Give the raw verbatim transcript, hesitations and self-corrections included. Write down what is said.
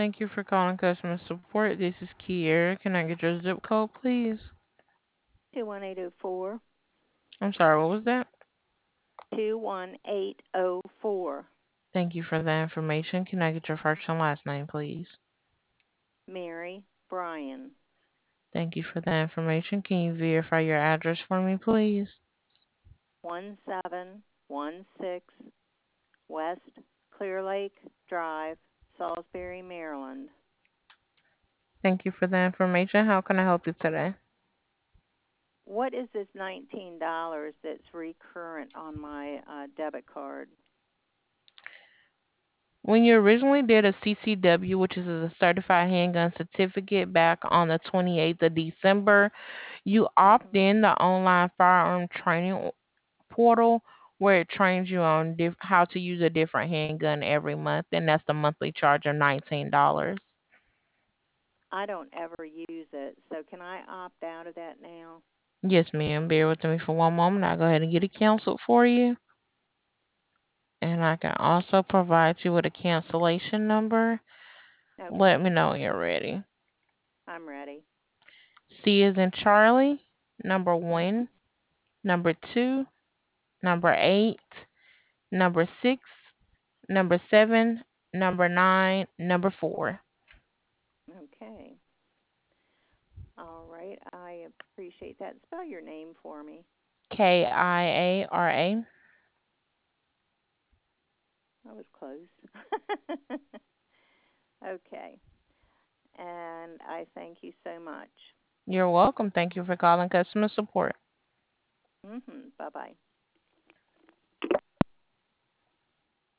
Thank you for calling customer support. This is Kiera. Can I get your zip code, please? two one eight zero four. I'm sorry, what was that? two one eight zero four. Thank you for that information. Can I get your first and last name, please? Mary Bryan. Thank you for that information. Can you verify your address for me, please? one seven one six West Clear Lake Drive, Salisbury, Maryland. Thank you for that information. How can I help you today? What is this nineteen dollars that's recurrent on my uh, debit card? When you originally did a C C W, which is a certified handgun certificate back on the twenty-eighth of December, you opt Mhm. in the online firearm training portal where it trains you on diff- how to use a different handgun every month, and that's the monthly charge of nineteen dollars. I don't ever use it, so can I opt out of that now? Yes, ma'am. Bear with me for one moment. I'll go ahead and get it canceled for you. And I can also provide you with a cancellation number. Let Okay, me know when you're ready. I'm ready. C is in Charlie, number Mhm. one, number two, number eight, number six, number seven, number nine, number four. Okay. All right. I appreciate that. Spell your name for me. K I A R A. That was close. Okay. And I thank you so much. You're welcome. Thank you for calling customer support. Mhm. Bye-bye.